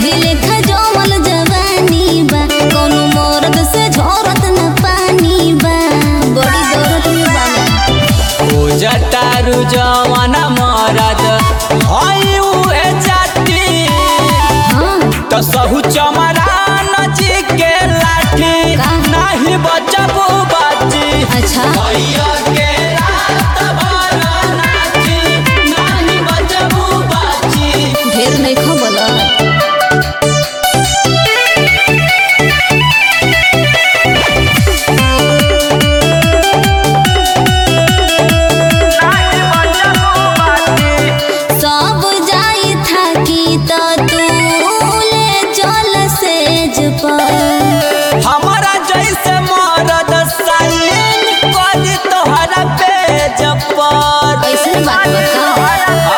अभी लेखा जमल जवानी बा, कोनो मर्द से झरत न पानी बा, बड़ी दौलत में बा। ओ जटारू जवान मरद हई उहे जाती, तो सहु चमरान जी के लाठी नहीं बचबू बाजी। अच्छा भैया के रात भर नाची नहीं बचबू बाजी। ढेर नहीं खबल सब जाई था कि तो तू ले चल सेज पर। हमारा जैसे मरद साइन करी तोहरा पेज पर। ऐसे बात बता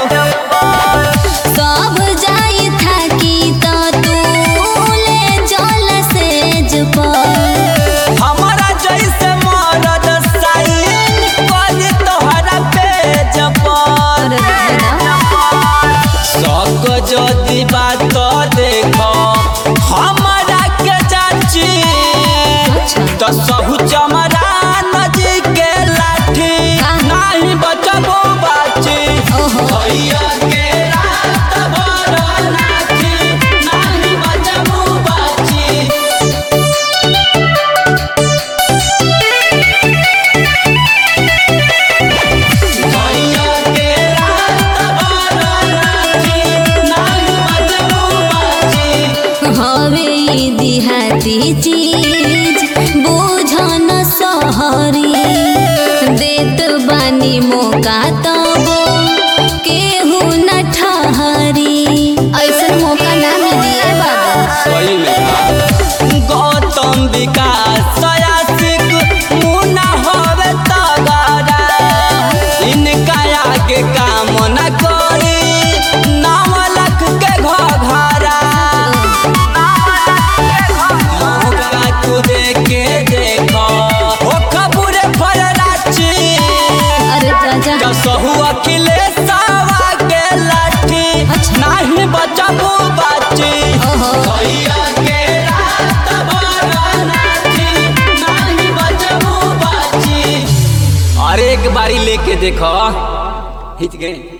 सब जाई था कि तो तू ले चल सेज पर। हमारा जैसे मरद साइन करी तोहरा पेज पर। सक जदि बात देखो हमारा के चाची, तो सहु चमरान जी के लाठी नहीं बचबू बाची। भैया के रात भर नाची नहीं बचबू बाची। भैया के रात भर नाची नहीं बचबू बाची। हवे ई देहाती चीज बुझन सहरी, देत बानी मौका तब केहू न ठहरी। ऐसन मौका ना मिलिए बाबा। सही में गौतम विकास आशिक मुन्ना होवे तगड़ा, इनका आगे काम न करी नाम लख के घघरा। मौका तू देके देखो हो खबुरे फराची। अरे राजा कसहु अखिलेश सावा के लाठी नहीं बचबू बाची। भैया के रात भर नाची नहीं बचबू बाची। अरे एक बारी लेके देखो हिच गए।